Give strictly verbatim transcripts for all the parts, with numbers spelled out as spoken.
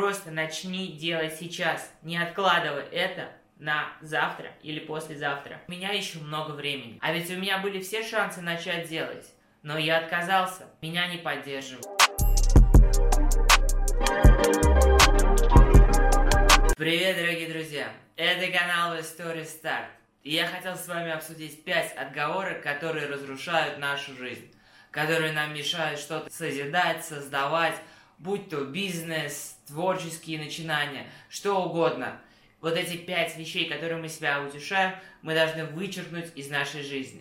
Просто начни делать сейчас, не откладывай это на завтра или послезавтра. У меня еще много времени. А ведь у меня были все шансы начать делать, но я отказался. Меня не поддерживают. Привет, дорогие друзья! Это канал The Story Start. И я хотел с вами обсудить пять отговорок, которые разрушают нашу жизнь, которые нам мешают что-то созидать, создавать, будь то бизнес, творческие начинания, что угодно. Вот эти пять вещей, которые мы себя утешаем, мы должны вычеркнуть из нашей жизни.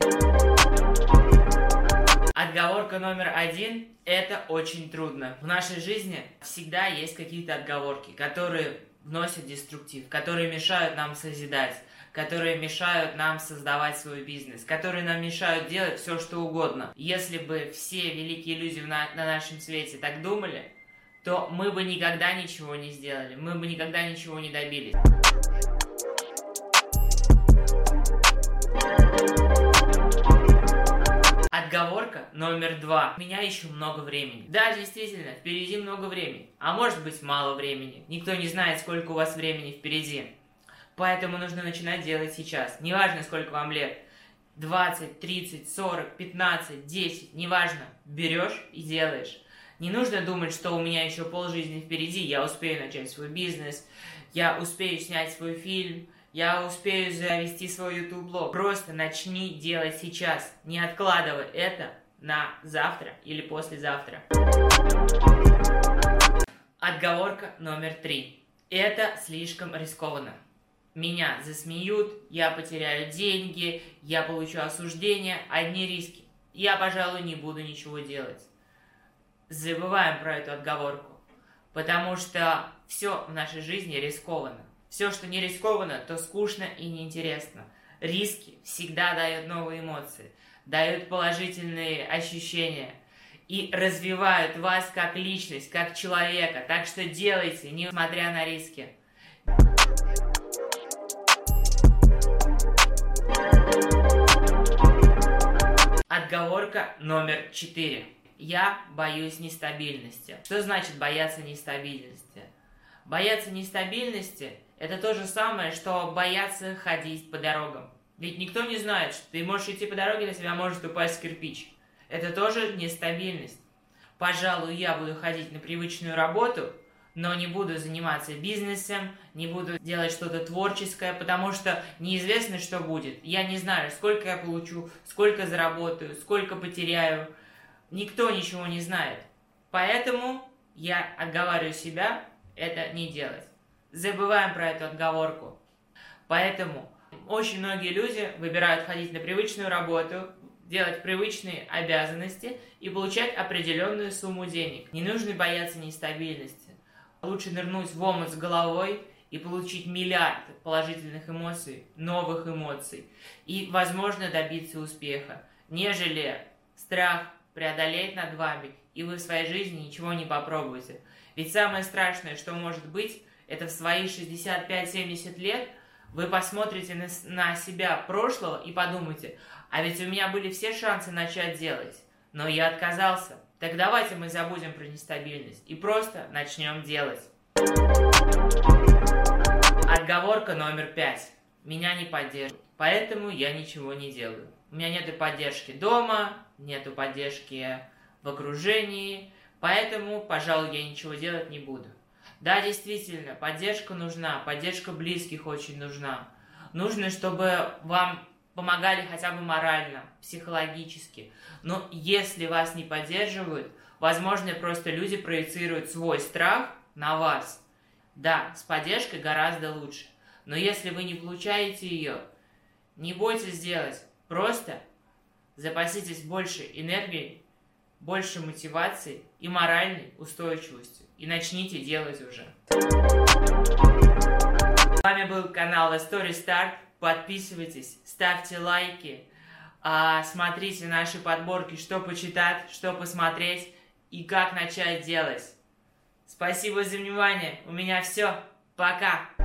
Отговорка номер один – это очень трудно. В нашей жизни всегда есть какие-то отговорки, которые вносят деструктив, которые мешают нам созидать, которые мешают нам создавать свой бизнес, которые нам мешают делать все, что угодно. Если бы все великие люди на, на нашем свете так думали, то мы бы никогда ничего не сделали, мы бы никогда ничего не добились. Отговорка номер два. У меня еще много времени. Да, действительно, впереди много времени. А может быть, мало времени. Никто не знает, сколько у вас времени впереди. Поэтому нужно начинать делать сейчас. Неважно, сколько вам лет. двадцать, тридцать, сорок, пятнадцать, десять. Неважно. Берешь и делаешь. Не нужно думать, что у меня еще полжизни впереди. Я успею начать свой бизнес. Я успею снять свой фильм. Я успею завести свой YouTube-блог. Просто начни делать сейчас. Не откладывай это на завтра или послезавтра. Отговорка номер три. Это слишком рискованно. Меня засмеют, я потеряю деньги, я получу осуждение, одни риски. Я, пожалуй, не буду ничего делать. Забываем про эту отговорку, потому что все в нашей жизни рискованно. Все, что не рискованно, то скучно и неинтересно. Риски всегда дают новые эмоции, дают положительные ощущения и развивают вас как личность, как человека. Так что делайте, несмотря на риски. Отговорка номер четыре. Я боюсь нестабильности. Что значит бояться нестабильности? Бояться нестабильности – это то же самое, что бояться ходить по дорогам. Ведь никто не знает, что ты можешь идти по дороге, на тебя может упасть кирпич. Это тоже нестабильность. Пожалуй, я буду ходить на привычную работу, но не буду заниматься бизнесом, не буду делать что-то творческое, потому что неизвестно, что будет. Я не знаю, сколько я получу, сколько заработаю, сколько потеряю. Никто ничего не знает. Поэтому я отговариваю себя это не делать. Забываем про эту отговорку. Поэтому очень многие люди выбирают ходить на привычную работу, делать привычные обязанности и получать определенную сумму денег. Не нужно бояться нестабильности. Лучше нырнуть в омут с головой и получить миллиард положительных эмоций, новых эмоций и, возможно, добиться успеха, нежели страх преодолеть над вами, и вы в своей жизни ничего не попробуете. Ведь самое страшное, что может быть, это в свои шестьдесят пять - семьдесят лет вы посмотрите на, на себя прошлого и подумаете, а ведь у меня были все шансы начать делать, но я отказался. Так давайте мы забудем про нестабильность и просто начнем делать. Отговорка номер пять. Меня не поддерживают, поэтому я ничего не делаю. У меня нету поддержки дома, нету поддержки в окружении, поэтому, пожалуй, я ничего делать не буду. Да, действительно, поддержка нужна, поддержка близких очень нужна. Нужно, чтобы вам помогали хотя бы морально, психологически. Но если вас не поддерживают, возможно, просто люди проецируют свой страх на вас. Да, с поддержкой гораздо лучше. Но если вы не получаете ее, не бойтесь делать. Просто запаситесь больше энергии, больше мотивации и моральной устойчивостью. И начните делать уже. С вами был канал The Story Start. Подписывайтесь, ставьте лайки, смотрите наши подборки, что почитать, что посмотреть и как начать делать. Спасибо за внимание. У меня все. Пока.